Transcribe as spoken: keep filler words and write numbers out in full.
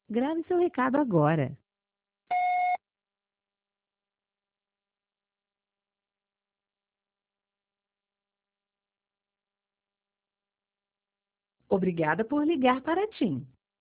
Grave seu recado agora. Obrigada por ligar para a TIM.